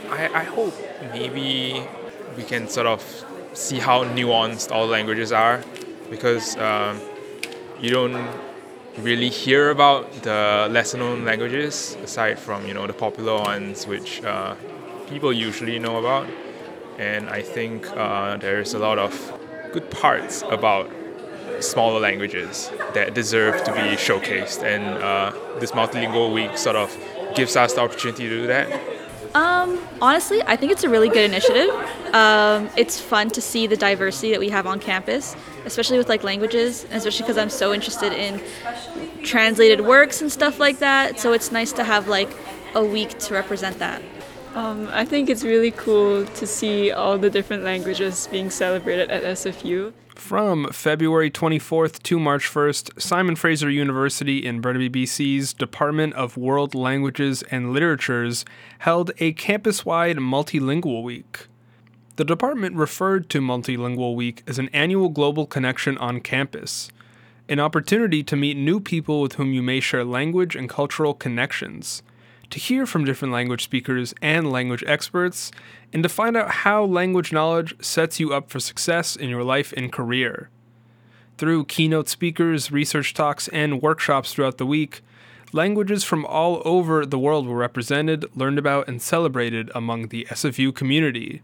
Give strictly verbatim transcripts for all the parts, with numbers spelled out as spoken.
I, I hope maybe we can sort of see how nuanced all languages are, because um, you don't really hear about the lesser known languages aside from you know the popular ones which uh, people usually know about. And I think uh, there's a lot of good parts about smaller languages that deserve to be showcased, and uh, this multilingual week sort of gives us the opportunity to do that. Um, honestly, I think it's a really good initiative. Um, it's fun to see the diversity that we have on campus, especially with like languages, and especially because I'm so interested in translated works and stuff like that. So it's nice to have like a week to represent that. Um, I think it's really cool to see all the different languages being celebrated at S F U. From February twenty-fourth to March first, Simon Fraser University in Burnaby, B C's Department of World Languages and Literatures held a campus-wide Multilingual Week. The department referred to Multilingual Week as an annual global connection on campus, an opportunity to meet new people with whom you may share language and cultural connections, to hear from different language speakers and language experts, and to find out how language knowledge sets you up for success in your life and career. Through keynote speakers, research talks, and workshops throughout the week, languages from all over the world were represented, learned about, and celebrated among the S F U community.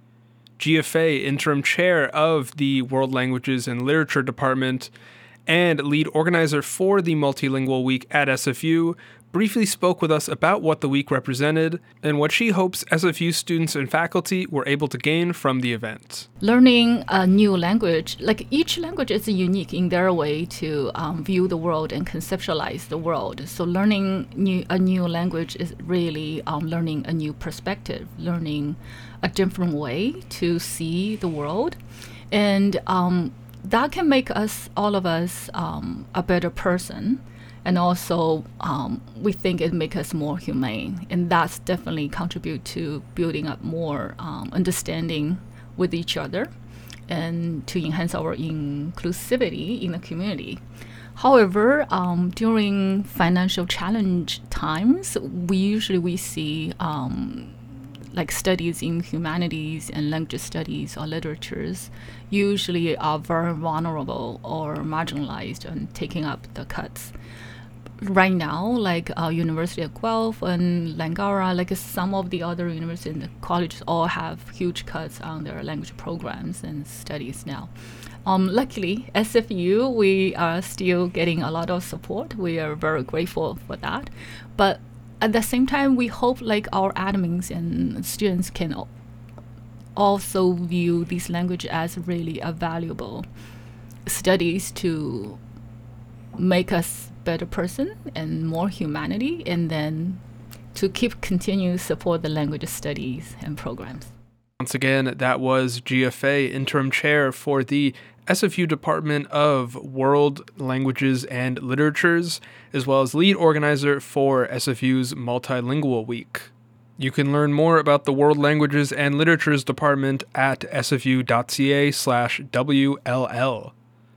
G F A, interim chair of the World Languages and Literature Department and lead organizer for the Multilingual Week at S F U, briefly spoke with us about what the week represented and what she hopes S F U students and faculty were able to gain from the event. Learning a new language, like each language is unique in their way to um, view the world and conceptualize the world. So learning new, a new language is really um, learning a new perspective, learning a different way to see the world. And um, that can make us, all of us, um, a better person. And also, um, we think it makes us more humane. And that's definitely contribute to building up more um, understanding with each other and to enhance our inclusivity in the community. However, um, during financial challenge times, we usually we see um, like studies in humanities and language studies or literatures usually are very vulnerable or marginalized and taking up the cuts. Right now, like uh, University of Guelph and Langara, like some of the other universities and colleges all have huge cuts on their language programs and studies now. Um, luckily, S F U, we are still getting a lot of support. We are very grateful for that. But at the same time, we hope like our admins and students can al- also view this language as really a valuable studies to make us better person and more humanity, and then to keep continue support the language studies and programs. Once again, that was G F A, interim chair for the S F U Department of World Languages and Literatures, as well as lead organizer for S F U's Multilingual Week. You can learn more about the World Languages and Literatures Department at sfu.ca slash WLL.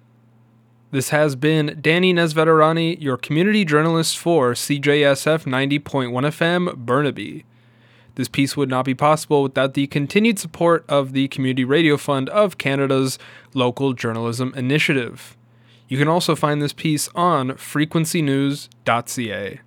This has been Danny Nesveterani, your community journalist for C J S F ninety point one F M, Burnaby. This piece would not be possible without the continued support of the Community Radio Fund of Canada's Local Journalism Initiative. You can also find this piece on frequency news dot c a.